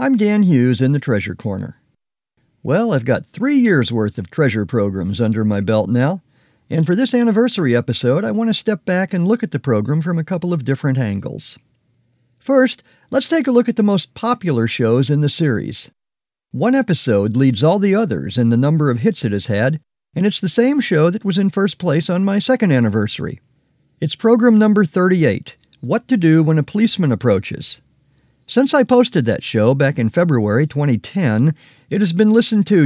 I'm Dan Hughes in the Treasure Corner. Well, I've got 3 years' worth of treasure programs under my belt now, and for this anniversary episode, I want to step back and look at the program from a couple of different angles. First, let's take a look at the most popular shows in the series. One episode leads all the others in the number of hits it has had, and it's the same show that was in first place on my second anniversary. It's program number 38, What to Do When a Policeman Approaches. Since I posted that show back in February 2010, it has been listened to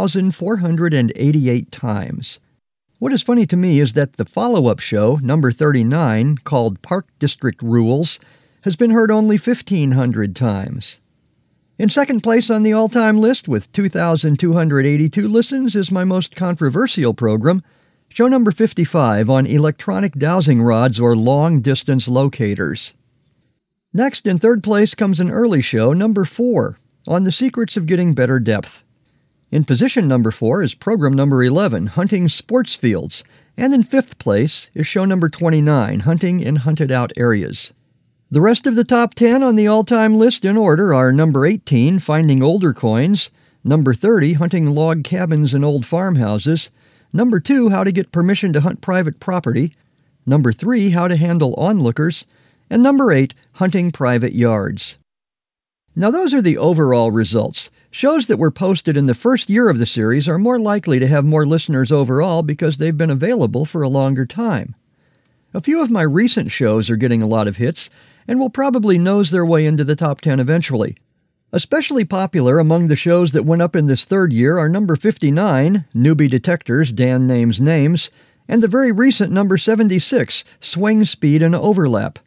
2,488 times. What is funny to me is that the follow-up show, number 39, called Park District Rules, has been heard only 1,500 times. In second place on the all-time list with 2,282 listens is my most controversial program, show number 55 on electronic dowsing rods or long-distance locators. Next, in third place, comes an early show, number 4, on the secrets of getting better depth. In position number 4 is program number 11, Hunting Sports Fields, and in fifth place is show number 29, Hunting in Hunted-Out Areas. The rest of the top 10 on the all-time list in order are number 18, Finding Older Coins, number 30, Hunting Log Cabins and Old Farmhouses, number 2, How to Get Permission to Hunt Private Property, number 3, How to Handle Onlookers, and number 8, Hunting Private Yards. Now those are the overall results. Shows that were posted in the first year of the series are more likely to have more listeners overall because they've been available for a longer time. A few of my recent shows are getting a lot of hits and will probably nose their way into the top 10 eventually. Especially popular among the shows that went up in this third year are number 59, Newbie Detectors, Dan Names Names, and the very recent number 76, Swing Speed and Overlap.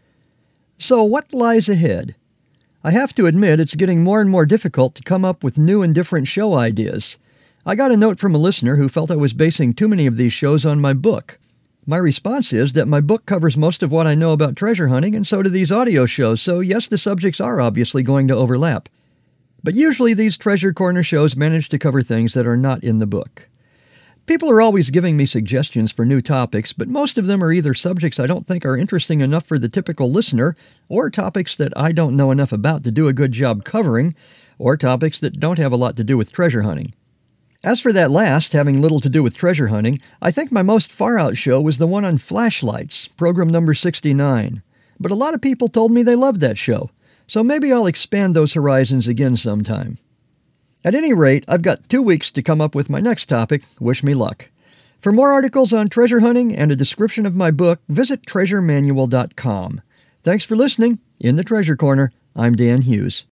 So what lies ahead? I have to admit it's getting more and more difficult to come up with new and different show ideas. I got a note from a listener who felt I was basing too many of these shows on my book. My response is that my book covers most of what I know about treasure hunting, and so do these audio shows, so yes, the subjects are obviously going to overlap. But usually these Treasure Corner shows manage to cover things that are not in the book. People are always giving me suggestions for new topics, but most of them are either subjects I don't think are interesting enough for the typical listener, or topics that I don't know enough about to do a good job covering, or topics that don't have a lot to do with treasure hunting. As for that last, having little to do with treasure hunting, I think my most far-out show was the one on flashlights, program number 69. But a lot of people told me they loved that show, so maybe I'll expand those horizons again sometime. At any rate, I've got 2 weeks to come up with my next topic. Wish me luck. For more articles on treasure hunting and a description of my book, visit treasuremanual.com. Thanks for listening. In the Treasure Corner, I'm Dan Hughes.